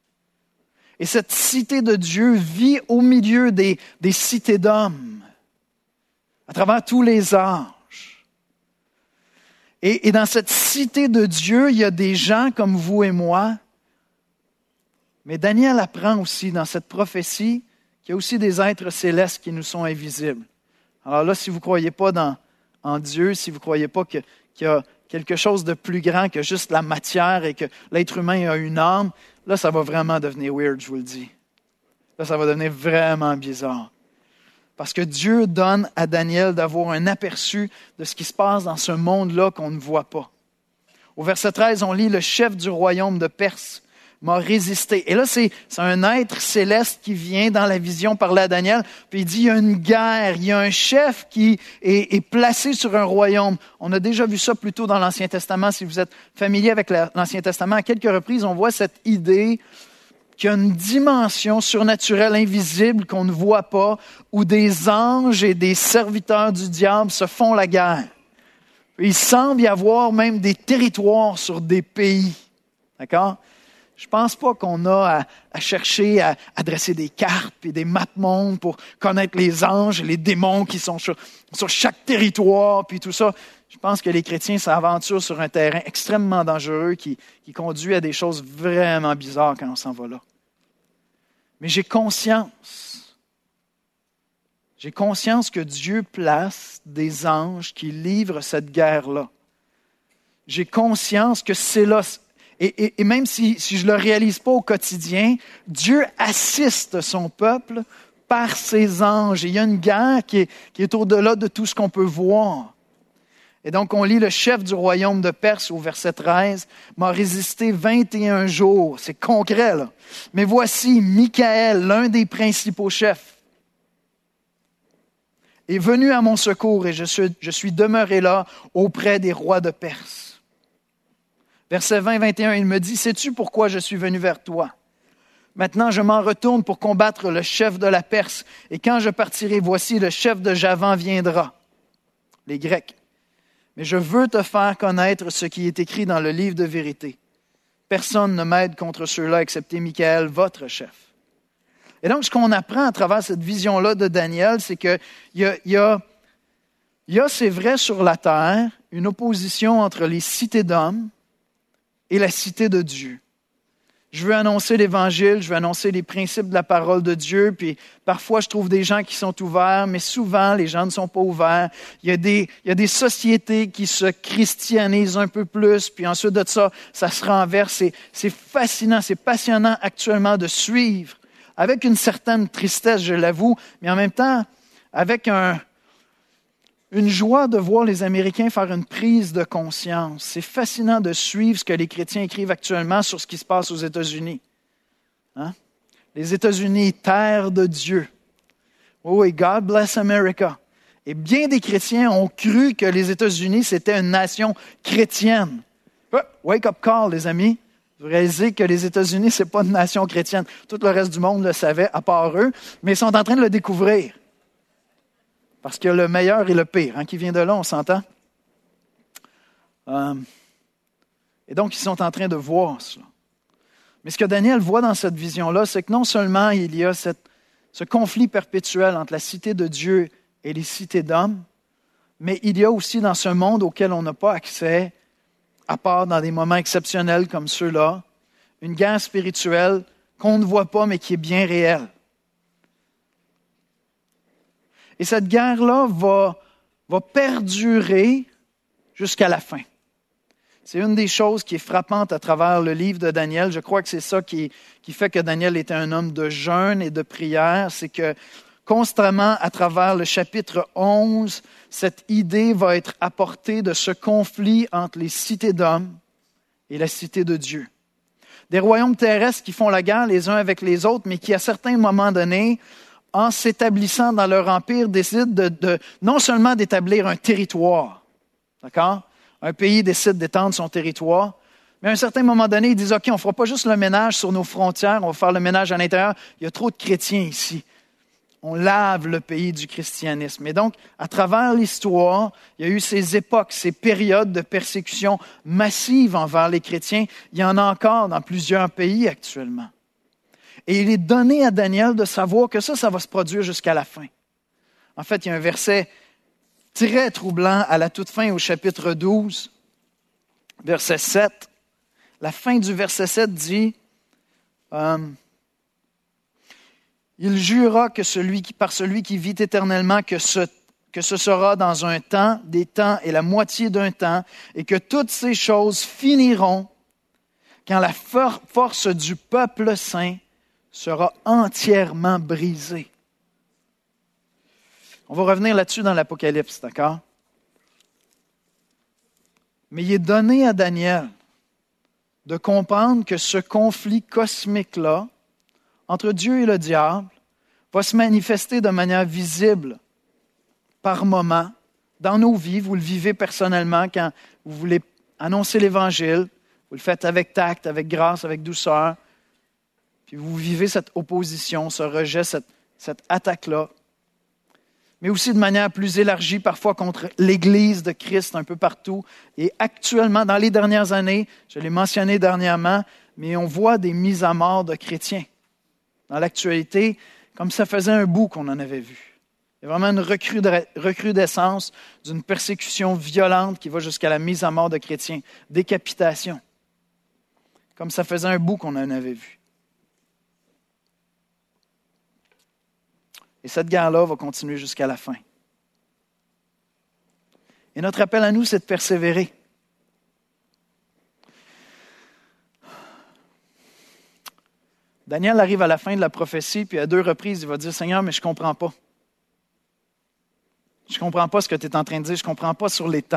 Speaker 1: Et cette cité de Dieu vit au milieu des, des cités d'hommes, à travers tous les âges. Et, et dans cette cité de Dieu, il y a des gens comme vous et moi. Mais Daniel apprend aussi dans cette prophétie qu'il y a aussi des êtres célestes qui nous sont invisibles. Alors là, si vous ne croyez pas dans, en Dieu, si vous ne croyez pas que, qu'il y a quelque chose de plus grand que juste la matière et que l'être humain a une âme, là, ça va vraiment devenir weird, je vous le dis. Là, ça va devenir vraiment bizarre. Parce que Dieu donne à Daniel d'avoir un aperçu de ce qui se passe dans ce monde-là qu'on ne voit pas. Au verset treize, on lit « Le chef du royaume de Perse m'a résisté. » Et là, c'est, c'est un être céleste qui vient dans la vision parler à Daniel. Puis il dit, il y a une guerre, il y a un chef qui est, est placé sur un royaume. On a déjà vu ça plus tôt dans l'Ancien Testament. Si vous êtes familier avec la, l'Ancien Testament, à quelques reprises, on voit cette idée qu'il y a une dimension surnaturelle invisible qu'on ne voit pas, où des anges et des serviteurs du diable se font la guerre. Il semble y avoir même des territoires sur des pays. D'accord? Je ne pense pas qu'on a à, à chercher à, à dresser des cartes et des mapes-mondes pour connaître les anges et les démons qui sont sur, sur chaque territoire, puis tout ça. Je pense que les chrétiens s'aventurent sur un terrain extrêmement dangereux qui, qui conduit à des choses vraiment bizarres quand on s'en va là. Mais j'ai conscience, j'ai conscience que Dieu place des anges qui livrent cette guerre-là. J'ai conscience que c'est là, et, et, et même si, si je ne le réalise pas au quotidien, Dieu assiste son peuple par ses anges. Et il y a une guerre qui est, qui est au-delà de tout ce qu'on peut voir. Et donc, on lit le chef du royaume de Perse au verset treize, m'a résisté vingt et un jours. C'est concret, là. Mais voici, Michaël, l'un des principaux chefs, est venu à mon secours et je suis, je suis demeuré là auprès des rois de Perse. Verset vingt, vingt et un, il me dit, sais-tu pourquoi je suis venu vers toi? Maintenant, je m'en retourne pour combattre le chef de la Perse. Et quand je partirai, voici, le chef de Javan viendra. Les Grecs. Mais je veux te faire connaître ce qui est écrit dans le livre de vérité. Personne ne m'aide contre ceux-là, excepté Michaël, votre chef. Et donc, ce qu'on apprend à travers cette vision-là de Daniel, c'est qu'il y a, il y a, il y a, c'est vrai, sur la terre, une opposition entre les cités d'hommes et la cité de Dieu. Je veux annoncer l'Évangile, je veux annoncer les principes de la parole de Dieu, puis parfois je trouve des gens qui sont ouverts, mais souvent les gens ne sont pas ouverts. Il y a des, il y a des sociétés qui se christianisent un peu plus, puis ensuite de ça, ça se renverse. C'est, c'est fascinant, c'est passionnant actuellement de suivre, avec une certaine tristesse, je l'avoue, mais en même temps, avec un, une joie de voir les Américains faire une prise de conscience. C'est fascinant de suivre ce que les chrétiens écrivent actuellement sur ce qui se passe aux États-Unis. Hein? Les États-Unis, terre de Dieu. Oh, et God bless America. Et bien des chrétiens ont cru que les États-Unis, c'était une nation chrétienne. Oh, wake up call, les amis. Vous réalisez que les États-Unis, ce n'est pas une nation chrétienne. Tout le reste du monde le savait, à part eux, mais ils sont en train de le découvrir. Parce qu'il y a le meilleur et le pire, hein, qui vient de là, on s'entend? Euh, et donc, ils sont en train de voir cela. Mais ce que Daniel voit dans cette vision-là, c'est que non seulement il y a cette, ce conflit perpétuel entre la cité de Dieu et les cités d'hommes, mais il y a aussi dans ce monde auquel on n'a pas accès, à part dans des moments exceptionnels comme ceux-là, une guerre spirituelle qu'on ne voit pas, mais qui est bien réelle. Et cette guerre-là va, va perdurer jusqu'à la fin. C'est une des choses qui est frappante à travers le livre de Daniel. Je crois que c'est ça qui, qui fait que Daniel était un homme de jeûne et de prière. C'est que constamment, à travers le chapitre onze, cette idée va être apportée de ce conflit entre les cités d'hommes et la cité de Dieu. Des royaumes terrestres qui font la guerre les uns avec les autres, mais qui, à certains moments donnés, en s'établissant dans leur empire, décident de, de non seulement d'établir un territoire, d'accord? Un pays décide d'étendre son territoire, mais à un certain moment donné, ils disent « OK, on ne fera pas juste le ménage sur nos frontières, on va faire le ménage à l'intérieur. Il y a trop de chrétiens ici. » On lave le pays du christianisme. Et donc, à travers l'histoire, il y a eu ces époques, ces périodes de persécution massive envers les chrétiens. Il y en a encore dans plusieurs pays actuellement. Et il est donné à Daniel de savoir que ça, ça va se produire jusqu'à la fin. En fait, il y a un verset très troublant à la toute fin au chapitre douze, verset sept. La fin du verset sept dit euh, « Il jura que celui qui, par celui qui vit éternellement que ce, que ce sera dans un temps, des temps et la moitié d'un temps, et que toutes ces choses finiront quand la for- force du peuple saint sera entièrement brisée. » On va revenir là-dessus dans l'Apocalypse, d'accord? Mais il est donné à Daniel de comprendre que ce conflit cosmique-là, entre Dieu et le diable, va se manifester de manière visible par moment dans nos vies. Vous le vivez personnellement quand vous voulez annoncer l'Évangile. Vous le faites avec tact, avec grâce, avec douceur. Puis vous vivez cette opposition, ce rejet, cette, cette attaque-là. Mais aussi de manière plus élargie, parfois contre l'Église de Christ un peu partout. Et actuellement, dans les dernières années, je l'ai mentionné dernièrement, mais on voit des mises à mort de chrétiens. Dans l'actualité, comme ça faisait un bout qu'on en avait vu. Il y a vraiment une recrudescence d'une persécution violente qui va jusqu'à la mise à mort de chrétiens, décapitation. Comme ça faisait un bout qu'on en avait vu. Et cette guerre-là va continuer jusqu'à la fin. Et notre appel à nous, c'est de persévérer. Daniel arrive à la fin de la prophétie, puis à deux reprises, il va dire « Seigneur, mais je ne comprends pas. Je ne comprends pas ce que tu es en train de dire. Je ne comprends pas sur les temps. »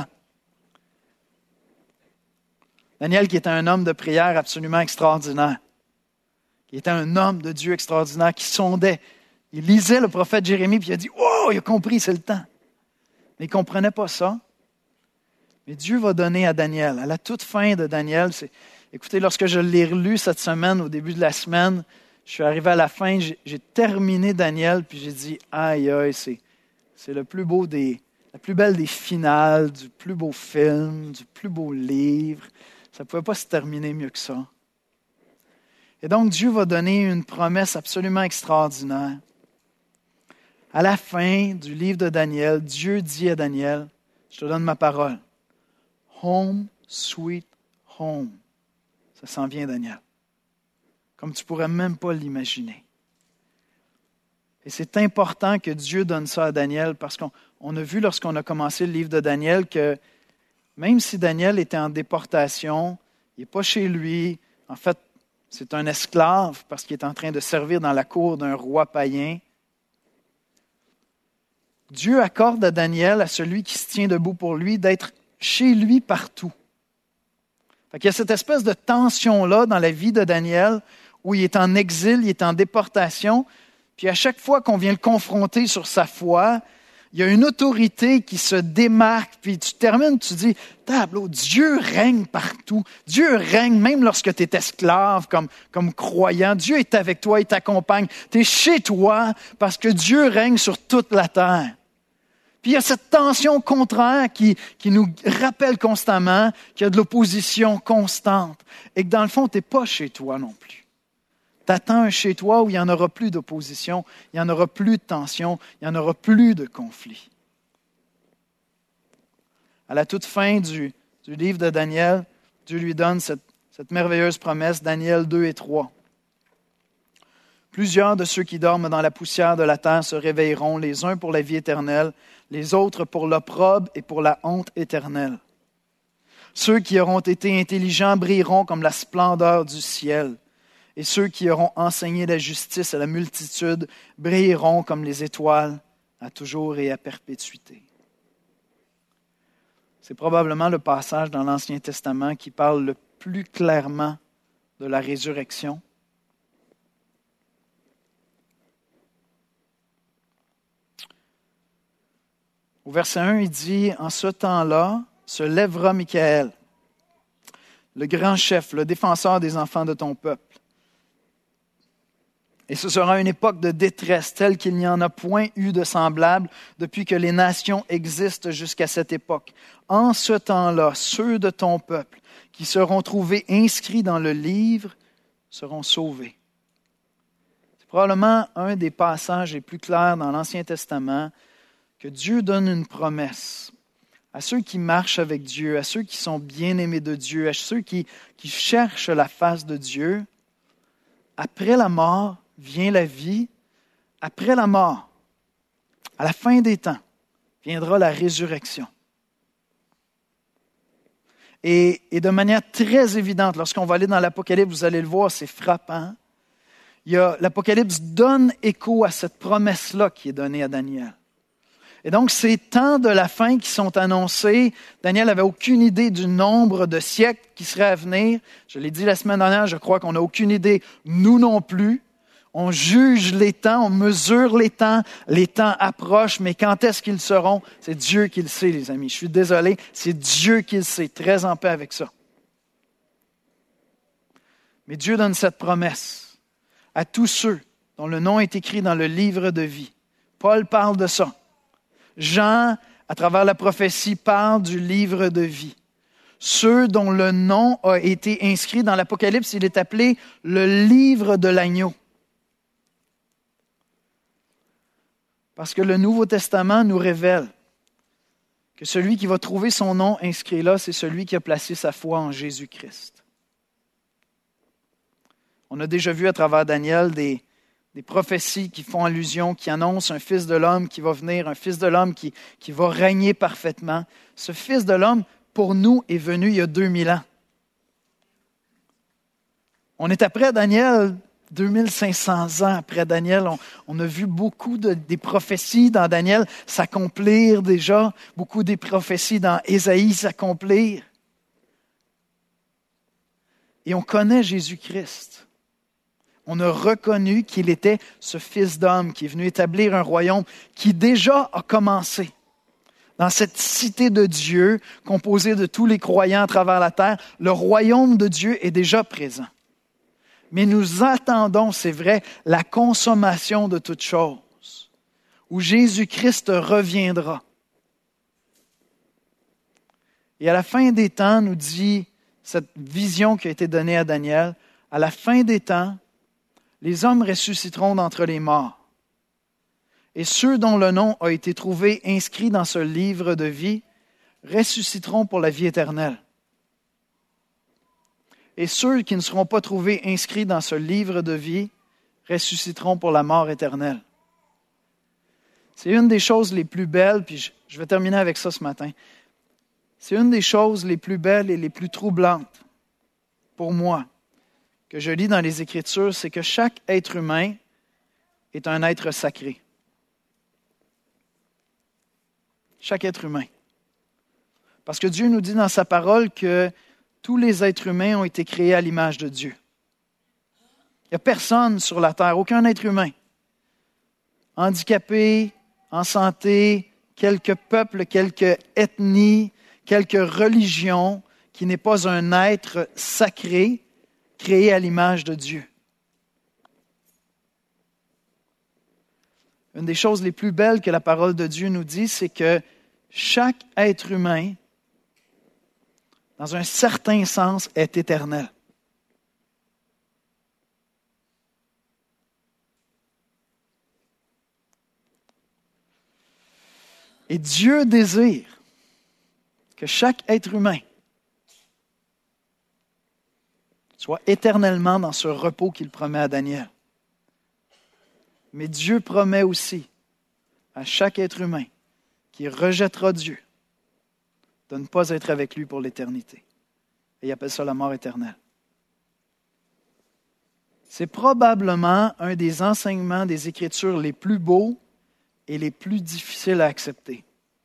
Speaker 1: Daniel, qui était un homme de prière absolument extraordinaire, qui était un homme de Dieu extraordinaire, qui sondait. Il lisait le prophète Jérémie, puis il a dit « Oh, il a compris, c'est le temps. » Mais il ne comprenait pas ça. Mais Dieu va donner à Daniel, à la toute fin de Daniel, c'est, écoutez, lorsque je l'ai relu cette semaine, au début de la semaine, je suis arrivé à la fin, j'ai, j'ai terminé Daniel, puis j'ai dit « Aïe, aïe, c'est, c'est le plus beau des, la plus belle des finales, du plus beau film, du plus beau livre. Ça ne pouvait pas se terminer mieux que ça. » Et donc, Dieu va donner une promesse absolument extraordinaire. À la fin du livre de Daniel, Dieu dit à Daniel, je te donne ma parole, home, sweet home. Ça s'en vient, Daniel. Comme tu ne pourrais même pas l'imaginer. Et c'est important que Dieu donne ça à Daniel parce qu'on on a vu lorsqu'on a commencé le livre de Daniel que même si Daniel était en déportation, il n'est pas chez lui, en fait, c'est un esclave parce qu'il est en train de servir dans la cour d'un roi païen. Dieu accorde à Daniel, à celui qui se tient debout pour lui, d'être chez lui partout. Fait qu'il y a cette espèce de tension-là dans la vie de Daniel, où il est en exil, il est en déportation, puis à chaque fois qu'on vient le confronter sur sa foi, il y a une autorité qui se démarque, puis tu termines, tu dis, tableau, Dieu règne partout. Dieu règne même lorsque tu es esclave, comme, comme croyant. Dieu est avec toi, il t'accompagne. Tu es chez toi parce que Dieu règne sur toute la terre. Puis il y a cette tension contraire qui, qui nous rappelle constamment qu'il y a de l'opposition constante et que dans le fond, tu n'es pas chez toi non plus. Tu attends un chez toi où il n'y en aura plus d'opposition, il n'y en aura plus de tension, il n'y en aura plus de conflit. À la toute fin du, du livre de Daniel, Dieu lui donne cette, cette merveilleuse promesse, Daniel deux et trois. Plusieurs de ceux qui dorment dans la poussière de la terre se réveilleront, les uns pour la vie éternelle, les autres pour l'opprobre et pour la honte éternelle. Ceux qui auront été intelligents brilleront comme la splendeur du ciel. Et ceux qui auront enseigné la justice à la multitude brilleront comme les étoiles à toujours et à perpétuité. C'est probablement le passage dans l'Ancien Testament qui parle le plus clairement de la résurrection. Au verset un, il dit, « En ce temps-là se lèvera Michaël, le grand chef, le défenseur des enfants de ton peuple. Et ce sera une époque de détresse telle qu'il n'y en a point eu de semblable depuis que les nations existent jusqu'à cette époque. En ce temps-là, ceux de ton peuple qui seront trouvés inscrits dans le livre seront sauvés. » C'est probablement un des passages les plus clairs dans l'Ancien Testament que Dieu donne une promesse à ceux qui marchent avec Dieu, à ceux qui sont bien-aimés de Dieu, à ceux qui, qui cherchent la face de Dieu. Après la mort, vient la vie. Après la mort, à la fin des temps, viendra la résurrection. Et, et de manière très évidente, lorsqu'on va aller dans l'Apocalypse, vous allez le voir, c'est frappant. Il y a, L'Apocalypse donne écho à cette promesse-là qui est donnée à Daniel. Et donc, ces temps de la fin qui sont annoncés, Daniel n'avait aucune idée du nombre de siècles qui seraient à venir. Je l'ai dit la semaine dernière, je crois qu'on n'a aucune idée, nous non plus. On juge les temps, on mesure les temps, les temps approchent, mais quand est-ce qu'ils seront? C'est Dieu qui le sait, les amis. Je suis désolé, c'est Dieu qui le sait, très en paix avec ça. Mais Dieu donne cette promesse à tous ceux dont le nom est écrit dans le livre de vie. Paul parle de ça. Jean, à travers la prophétie, parle du livre de vie. Ceux dont le nom a été inscrit dans l'Apocalypse, il est appelé le livre de l'agneau. Parce que le Nouveau Testament nous révèle que celui qui va trouver son nom inscrit là, c'est celui qui a placé sa foi en Jésus-Christ. On a déjà vu à travers Daniel des, des prophéties qui font allusion, qui annoncent un Fils de l'homme qui va venir, un Fils de l'homme qui, qui va régner parfaitement. Ce Fils de l'homme, pour nous, est venu il y a deux mille ans. On est après Daniel, deux mille cinq cents ans après Daniel. On, on a vu beaucoup de, des prophéties dans Daniel s'accomplir déjà, beaucoup des prophéties dans Ésaïe s'accomplir. Et on connaît Jésus-Christ. On a reconnu qu'il était ce Fils d'homme qui est venu établir un royaume qui déjà a commencé. Dans cette cité de Dieu, composée de tous les croyants à travers la terre, le royaume de Dieu est déjà présent. Mais nous attendons, c'est vrai, la consommation de toutes choses, où Jésus-Christ reviendra. Et à la fin des temps, nous dit cette vision qui a été donnée à Daniel, à la fin des temps, les hommes ressusciteront d'entre les morts. Et ceux dont le nom a été trouvé inscrit dans ce livre de vie ressusciteront pour la vie éternelle. Et ceux qui ne seront pas trouvés inscrits dans ce livre de vie ressusciteront pour la mort éternelle. C'est une des choses les plus belles, puis je vais terminer avec ça ce matin. C'est une des choses les plus belles et les plus troublantes pour moi que je lis dans les Écritures, c'est que chaque être humain est un être sacré. Chaque être humain. Parce que Dieu nous dit dans sa parole que tous les êtres humains ont été créés à l'image de Dieu. Il n'y a personne sur la terre, aucun être humain, handicapé, en santé, quelque peuple, quelque ethnie, quelque religion, qui n'est pas un être sacré, créé à l'image de Dieu. Une des choses les plus belles que la parole de Dieu nous dit, c'est que chaque être humain, dans un certain sens, est éternel. Et Dieu désire que chaque être humain soit éternellement dans ce repos qu'il promet à Daniel. Mais Dieu promet aussi à chaque être humain qui rejettera Dieu de ne pas être avec lui pour l'éternité. Et il appelle ça la mort éternelle. C'est probablement un des enseignements des Écritures les plus beaux et les plus difficiles à accepter.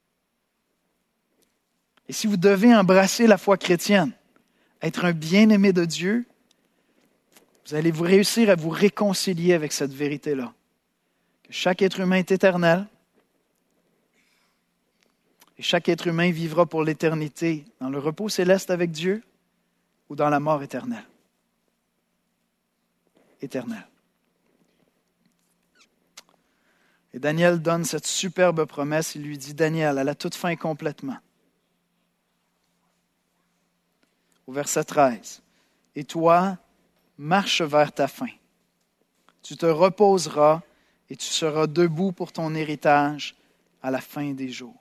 Speaker 1: Et si vous devez embrasser la foi chrétienne, être un bien-aimé de Dieu, vous allez vous réussir à vous réconcilier avec cette vérité-là. Que chaque être humain est éternel et chaque être humain vivra pour l'éternité dans le repos céleste avec Dieu ou dans la mort éternelle. Éternelle. Et Daniel donne cette superbe promesse. Il lui dit, Daniel, à la toute fin complètement. Au verset treize. Et toi, marche vers ta fin. Tu te reposeras et tu seras debout pour ton héritage à la fin des jours.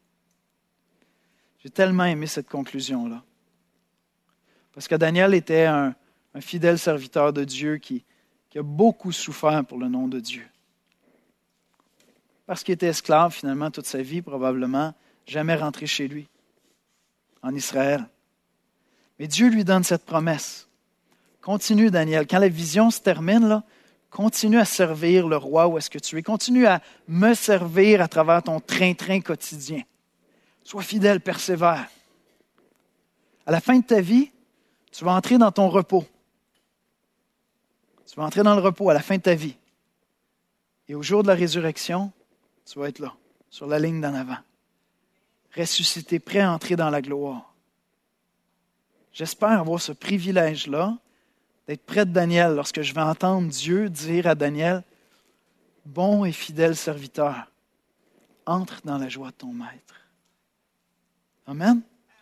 Speaker 1: J'ai tellement aimé cette conclusion-là. Parce que Daniel était un, un fidèle serviteur de Dieu qui, qui a beaucoup souffert pour le nom de Dieu. Parce qu'il était esclave finalement toute sa vie, probablement, jamais rentré chez lui, en Israël. Mais Dieu lui donne cette promesse. Continue, Daniel. Quand la vision se termine, là, continue à servir le roi où est-ce que tu es. Continue à me servir à travers ton train-train quotidien. Sois fidèle, persévère. À la fin de ta vie, tu vas entrer dans ton repos. Tu vas entrer dans le repos à la fin de ta vie. Et au jour de la résurrection, tu vas être là, sur la ligne d'en avant. Ressuscité, prêt à entrer dans la gloire. J'espère avoir ce privilège-là d'être près de Daniel lorsque je vais entendre Dieu dire à Daniel, « Bon et fidèle serviteur, entre dans la joie de ton maître. » Amen.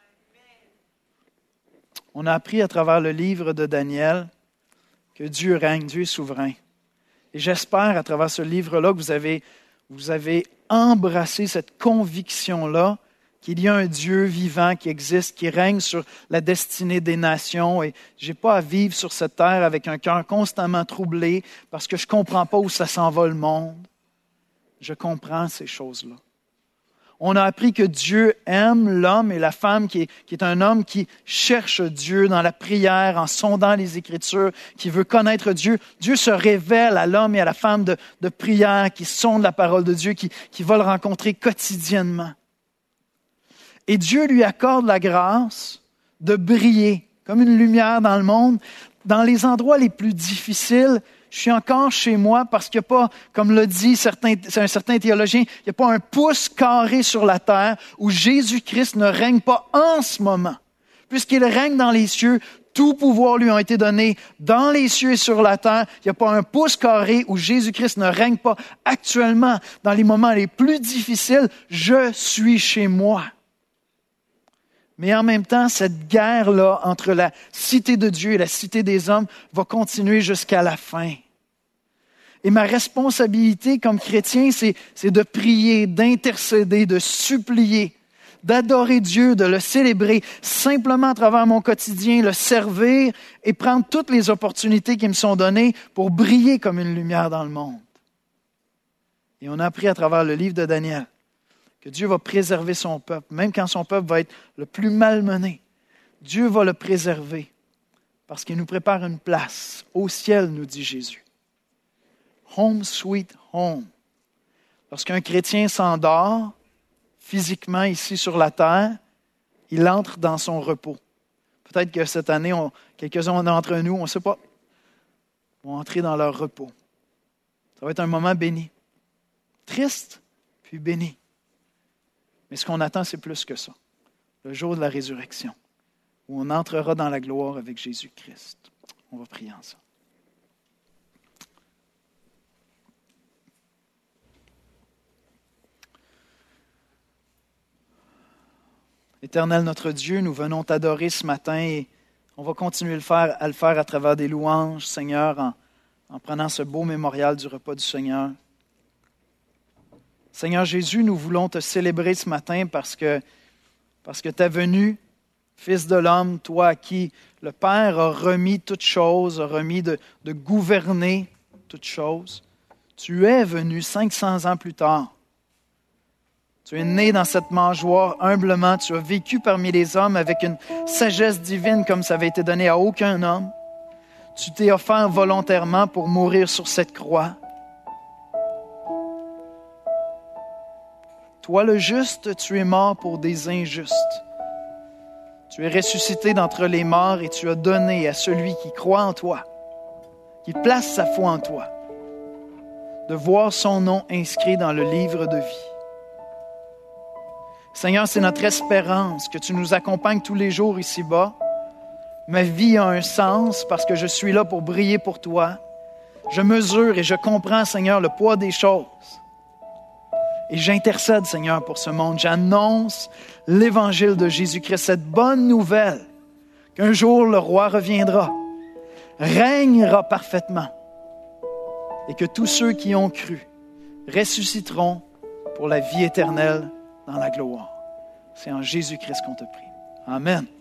Speaker 1: On a appris à travers le livre de Daniel que Dieu règne, Dieu est souverain. Et j'espère à travers ce livre-là que vous avez, vous avez embrassé cette conviction-là qu'il y a un Dieu vivant qui existe, qui règne sur la destinée des nations. Et je n'ai pas à vivre sur cette terre avec un cœur constamment troublé parce que je ne comprends pas où ça s'en va le monde. Je comprends ces choses-là. On a appris que Dieu aime l'homme et la femme qui est, qui est un homme qui cherche Dieu dans la prière, en sondant les Écritures, qui veut connaître Dieu. Dieu se révèle à l'homme et à la femme de, de prière, qui sondent la parole de Dieu, qui, qui va le rencontrer quotidiennement. Et Dieu lui accorde la grâce de briller comme une lumière dans le monde, dans les endroits les plus difficiles. Je suis encore chez moi parce qu'il n'y a pas, comme l'a dit certains, un certain théologien, il n'y a pas un pouce carré sur la terre où Jésus-Christ ne règne pas en ce moment. Puisqu'il règne dans les cieux, tout pouvoir lui a été donné dans les cieux et sur la terre. Il n'y a pas un pouce carré où Jésus-Christ ne règne pas actuellement. Dans les moments les plus difficiles, je suis chez moi. Mais en même temps, cette guerre-là entre la cité de Dieu et la cité des hommes va continuer jusqu'à la fin. Et ma responsabilité comme chrétien, c'est, c'est de prier, d'intercéder, de supplier, d'adorer Dieu, de le célébrer simplement à travers mon quotidien, le servir et prendre toutes les opportunités qui me sont données pour briller comme une lumière dans le monde. Et on a appris à travers le livre de Daniel que Dieu va préserver son peuple, même quand son peuple va être le plus malmené. Dieu va le préserver parce qu'il nous prépare une place au ciel, nous dit Jésus. Home sweet home. Lorsqu'un chrétien s'endort, physiquement ici sur la terre, il entre dans son repos. Peut-être que cette année, on, quelques-uns d'entre nous, on ne sait pas, vont entrer dans leur repos. Ça va être un moment béni. Triste, puis béni. Mais ce qu'on attend, c'est plus que ça. Le jour de la résurrection, où on entrera dans la gloire avec Jésus-Christ. On va prier ensemble. Éternel notre Dieu, nous venons t'adorer ce matin et on va continuer à le faire, à le faire à travers des louanges, Seigneur, en, en prenant ce beau mémorial du repas du Seigneur. Seigneur Jésus, nous voulons te célébrer ce matin parce que, parce que ta venue, Fils de l'homme, toi à qui le Père a remis toutes choses, a remis de, de gouverner toutes choses, tu es venu cinq cents ans plus tard. Tu es né dans cette mangeoire humblement, tu as vécu parmi les hommes avec une sagesse divine comme ça avait été donné à aucun homme. Tu t'es offert volontairement pour mourir sur cette croix. Toi le juste, tu es mort pour des injustes. Tu es ressuscité d'entre les morts et tu as donné à celui qui croit en toi, qui place sa foi en toi, de voir son nom inscrit dans le livre de vie. Seigneur, c'est notre espérance que tu nous accompagnes tous les jours ici-bas. Ma vie a un sens parce que je suis là pour briller pour toi. Je mesure et je comprends, Seigneur, le poids des choses. Et j'intercède, Seigneur, pour ce monde. J'annonce l'évangile de Jésus-Christ, cette bonne nouvelle qu'un jour le roi reviendra, régnera parfaitement et que tous ceux qui ont cru ressusciteront pour la vie éternelle dans la gloire. C'est en Jésus-Christ qu'on te prie. Amen.